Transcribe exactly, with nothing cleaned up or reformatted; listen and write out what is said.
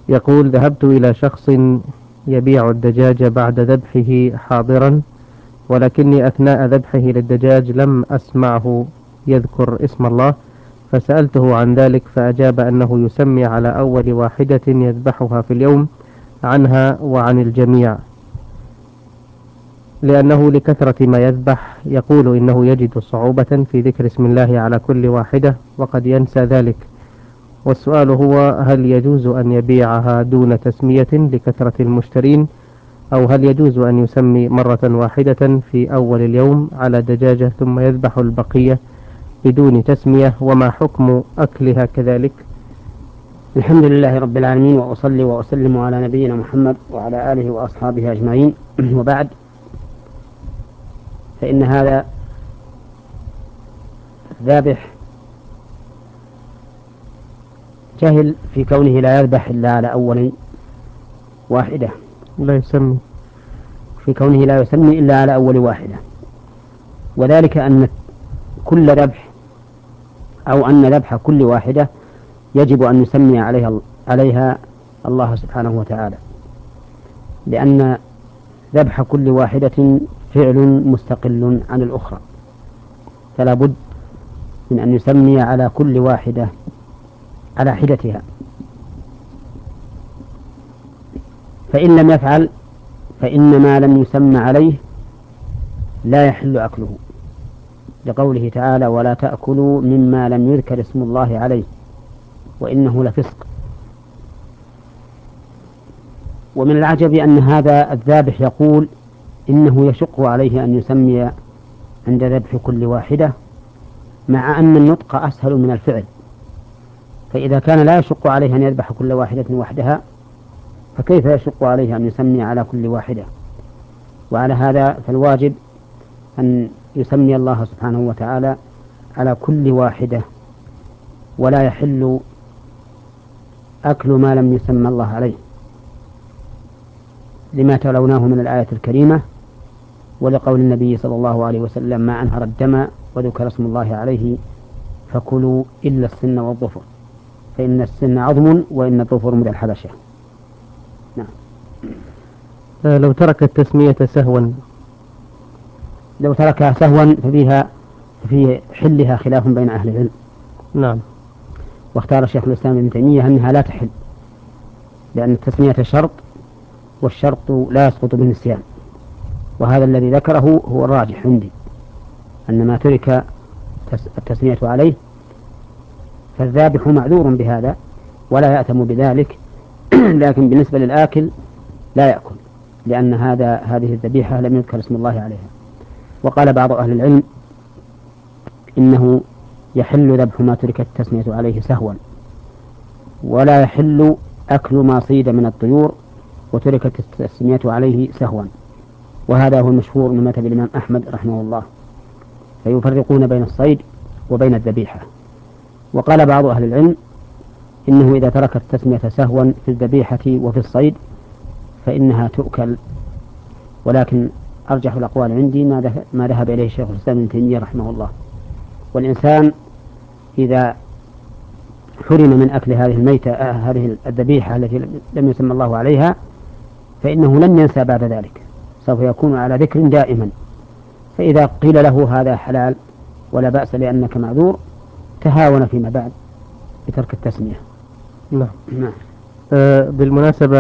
يقول: ذهبت إلى شخص يبيع الدجاج بعد ذبحه حاضرا، ولكني أثناء ذبحه للدجاج لم أسمعه يذكر اسم الله، فسألته عن ذلك فأجاب أنه يسمي على أول واحدة يذبحها في اليوم عنها وعن الجميع، لأنه لكثرة ما يذبح يقول إنه يجد صعوبة في ذكر اسم الله على كل واحدة وقد ينسى ذلك. والسؤال هو: هل يجوز أن يبيعها دون تسمية لكثرة المشترين، أو هل يجوز أن يسمي مرة واحدة في أول اليوم على دجاجة ثم يذبح البقية بدون تسمية؟ وما حكم أكلها كذلك؟ الحمد لله رب العالمين، وأصلي وأسلم على نبينا محمد وعلى آله وأصحابه أجمعين. وبعد، فإن هذا ذابح جهل في كونه لا يذبح إلا على أول واحدة، لا يسمي في كونه لا يسمي إلا على أول واحدة، وذلك أن كل ذبح أو أن ذبح كل واحدة يجب أن نسمي عليها عليها الله سبحانه وتعالى، لأن ذبح كل واحدة فعل مستقل عن الأخرى، فلا بد من أن يسمي على كل واحدة على حدتها. فإن لم يفعل فإن ما لم يسمى عليه لا يحل أكله، لقوله تعالى: ولا تأكلوا مما لم يذكر اسم الله عليه وإنه لفسق. ومن العجب أن هذا الذابح يقول إنه يشق عليه أن يسمي عند ذبح كل واحدة، مع أن النطق أسهل من الفعل. فإذا كان لا يشق عليه أن يذبح كل واحدة وحدها، فكيف يشق عليه أن يسمي على كل واحدة؟ وعلى هذا فالواجب أن يسمي الله سبحانه وتعالى على كل واحدة، ولا يحل أكل ما لم يسمى الله عليه، لما تلوناه من الآية الكريمة، ولقول النبي صلى الله عليه وسلم: ما أنهر الدم وذكر اسم الله عليه فكلوا إلا السن والظفر، فإن السن عظم وإن الظفر من الحبشة. نعم. آه لو ترك التسمية سهوا لو تركها سهوا ففيها في حلها خلاف بين أهل العلم. نعم. واختار شيخ الإسلام ابن تيمية أنها لا تحل، لأن التسمية شرط، والشرط لا يسقط بالنسيان، وهذا الذي ذكره هو الراجح عندي، أن ما ترك التسمية عليه فالذابح معذور بهذا ولا يأثم بذلك، لكن بالنسبة للآكل لا يأكل، لأن هذا هذه الذبيحة لم يذكر اسم الله عليها. وقال بعض أهل العلم إنه يحل ذبح ما ترك التسمية عليه سهوا، ولا يحل أكل ما صيد من الطيور وتركت التسمية عليه سهوا، وهذا هو المشهور من مذهب الإمام أحمد رحمه الله، فيفرقون بين الصيد وبين الذبيحة. وقال بعض أهل العلم إنه إذا ترك التسمية سهوا في الذبيحة وفي الصيد فإنها تؤكل، ولكن أرجح الأقوال عندي ما ذهب إليه الشيخ الإسلام ابن تيمية رحمه الله. والإنسان إذا حرم من أكل هذه الميتة آه هذه الذبيحة التي لم يسمى الله عليها فإنه لن ينسى بعد ذلك، سوف يكون على ذكر دائما. فإذا قيل له هذا حلال ولا بأس لأنك معذور، تهاون فيما بعد بترك التسمية. نعم. نعم. آه بالمناسبة